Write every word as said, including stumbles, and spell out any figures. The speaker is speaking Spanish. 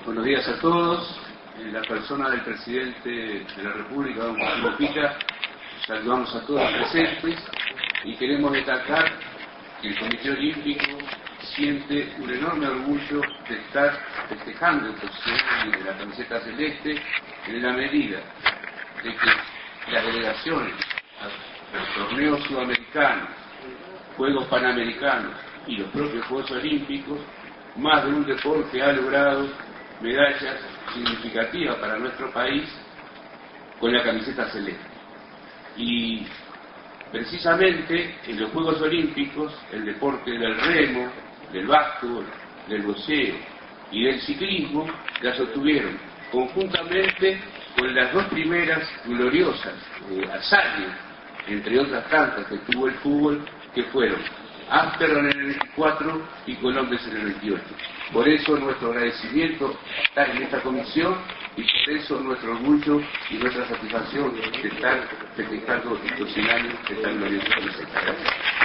Buenos días a todos. En la persona del presidente de la República, don Joaquín Mujica, saludamos a todos los presentes y queremos destacar que el Comité Olímpico siente un enorme orgullo de estar festejando el posición de la camiseta celeste en la medida de que las delegaciones a los torneos sudamericanos, Juegos Panamericanos y los propios Juegos Olímpicos, más de un deporte ha logrado medallas significativas para nuestro país con la camiseta celeste. Y precisamente en los Juegos Olímpicos el deporte del remo, del básquetbol, del boxeo y del ciclismo las obtuvieron conjuntamente con las dos primeras gloriosas eh, hazañas, entre otras tantas que tuvo el fútbol, que fueron Ámsterdam en el veinticuatro y Colombia en el veintiocho. Por eso nuestro agradecimiento estar en esta comisión y por eso nuestro orgullo y nuestra satisfacción de estar festejando estos cien años de esta gloriosa camiseta.